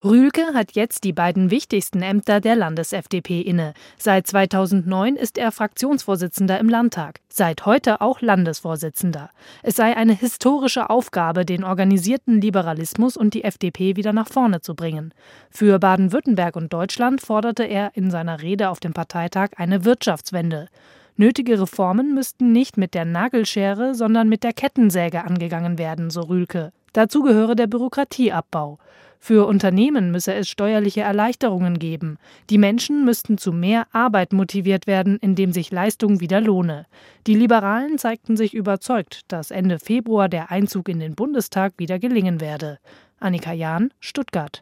Rühlke hat jetzt die beiden wichtigsten Ämter der Landes-FDP inne. Seit 2009 ist er Fraktionsvorsitzender im Landtag, seit heute auch Landesvorsitzender. Es sei eine historische Aufgabe, den organisierten Liberalismus und die FDP wieder nach vorne zu bringen. Für Baden-Württemberg und Deutschland forderte er in seiner Rede auf dem Parteitag eine Wirtschaftswende. Nötige Reformen müssten nicht mit der Nagelschere, sondern mit der Kettensäge angegangen werden, so Rühlke. Dazu gehöre der Bürokratieabbau. Für Unternehmen müsse es steuerliche Erleichterungen geben. Die Menschen müssten zu mehr Arbeit motiviert werden, indem sich Leistung wieder lohne. Die Liberalen zeigten sich überzeugt, dass Ende Februar der Einzug in den Bundestag wieder gelingen werde. Annika Jahn, Stuttgart.